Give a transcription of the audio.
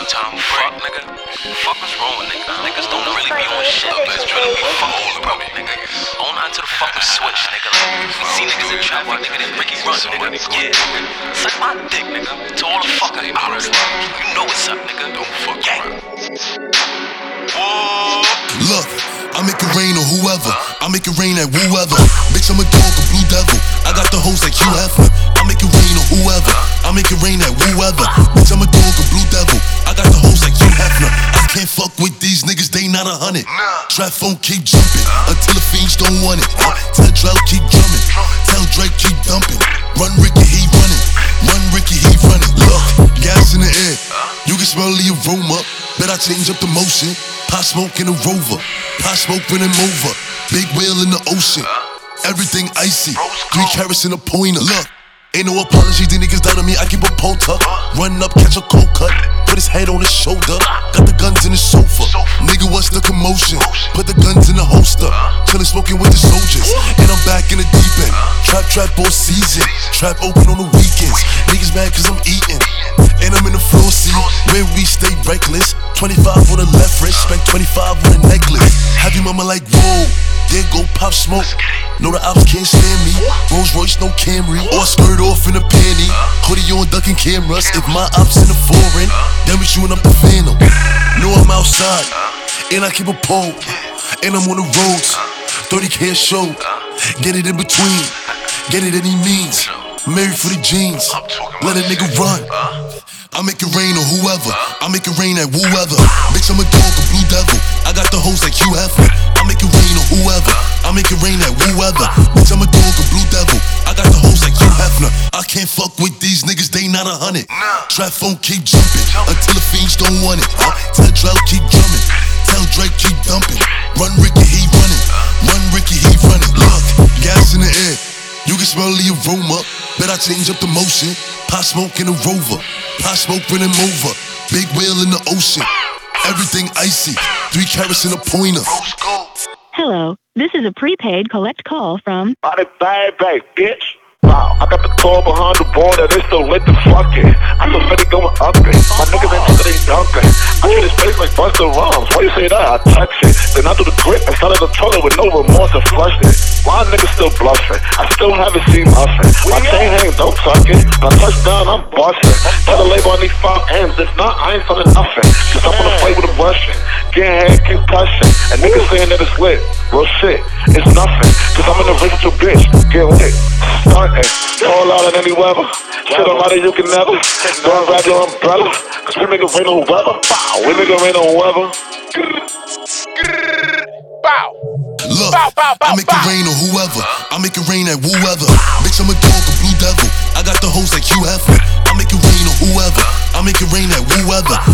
two-time fuck, nigga. Fuck what's wrong with niggas? Niggas don't really be on shit. Niggas trying to be fucking all about it, nigga. On onto the fucking switch, nigga. Like, see niggas in traffic, nigga, then Ricky run, nigga. Yeah. Suck my dick, nigga. To all the fuck I hours. You know what's up, nigga. Don't fuck gang. Whoa. Look, I make it rain on whoever. I make it rain at whoever. Bitch, I'm a dog, a blue devil. I got the hoes like Hugh Hefner. I make it rain on whoever. I make it rain at whoever. Bitch, I'm a dog, a blue devil. I got the hoes like Hugh Hefner. I can't fuck with these niggas, they not 100. Trap phone keep jumping until the fiends don't want it. Tell Drell keep drumming. Tell Drake keep dumping. Run Ricky, he running. Run Ricky, he running. Look, gas in the air. You can smell the aroma. Bet I change up the motion. Pot smoke in a Rover. Pot smoke when I'm over. Big whale in the ocean. Everything icy. 3 carats in a pointer. Look, ain't no apology. The niggas down on me. I keep a pole tuck. Run up, catch a cold cut. Put his head on his shoulder. Got the guns in the sofa. Nigga, what's the commotion? Put the guns in the holster. Chillin' smoking with the soldiers. And I'm back in the deep end. Trap all season. Trap open on the weekends. Niggas mad cause I'm eating. And I'm in the floor seat where we stay reckless. 25 on the left wrist, spent 25 on a necklace. Have your mama like, whoa, there go Pop Smoke. No, the ops can't stand me. Rolls Royce, no Camry. Or skirt off in a panty. Hoodie on ducking cameras. If my ops in the foreign, then we shooting up the Phantom. Know I'm outside, and I keep a pole. And I'm on the roads, 30K a show. Get it in between, get it any means. Married for the jeans, let a nigga run. I make it rain on whoever. I make it rain at whoever. Bitch, I'm a dog, a blue devil. I got the hoes like Hugh Hefner. I make it rain on whoever. I make it rain at whoever. Bitch, I'm a dog, a blue devil. I got the hoes like Hugh Hefner. I can't fuck with these niggas, they not 100. Trap phone keep jumping until the fiends don't want it. Tell Drell keep drumming. Tell Drake keep dumping. Run Ricky, he running. Run Ricky, he running. Look, gas in the air. You can smell the aroma. Bet I change up the motion. Pot smoke in a Rover. Pot smoke when I'm over. Big whale in the ocean. Everything icy. 3 carats in a pointer. Hello, this is a prepaid collect call from Body bag, bitch. Wow, I got the car behind the border, they still lit the fucking. I so steady going up it. My niggas ain't steady dunking. I treat his face like Busta Rhymes. Why you say that? I touch it. Then I do the grip and started the toilet with no remorse and flushed it. My niggas still bluffing. I still haven't seen nothing. My chain hang, don't tuck it. When I touch down, I'm busting. Tell the label I need 5 M's. If not, I ain't selling nothing. Cause I'm gonna play with a Russian. Getting head concussion. And niggas saying that it's lit. Real shit, it's nothing. Cause I'm an original bitch. Get lit. Starting. Fall out in any weather. Shit on out you can never. Don't grab your umbrella. Cause we make it rain on weather. We make it rain on weather. Bow. Look, I make it rain on whoever. I make it rain at whoever. Bitch, I'm a dog, a blue devil. I got the hoes like Hugh Hefner. I make it rain on whoever. I make it rain at whoever.